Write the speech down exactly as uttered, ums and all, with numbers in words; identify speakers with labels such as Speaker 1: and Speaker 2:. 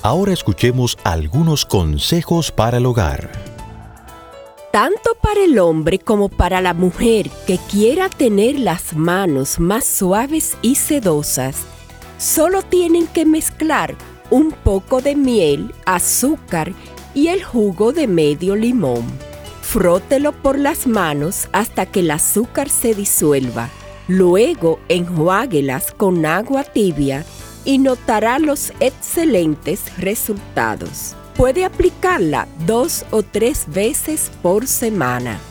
Speaker 1: Ahora escuchemos algunos consejos para el hogar.
Speaker 2: Tanto para el hombre como para la mujer que quiera tener las manos más suaves y sedosas, solo tienen que mezclar un poco de miel, azúcar y el jugo de medio limón. Frótelo por las manos hasta que el azúcar se disuelva. Luego enjuáguelas con agua tibia y notará los excelentes resultados. Puede aplicarla dos o tres veces por semana.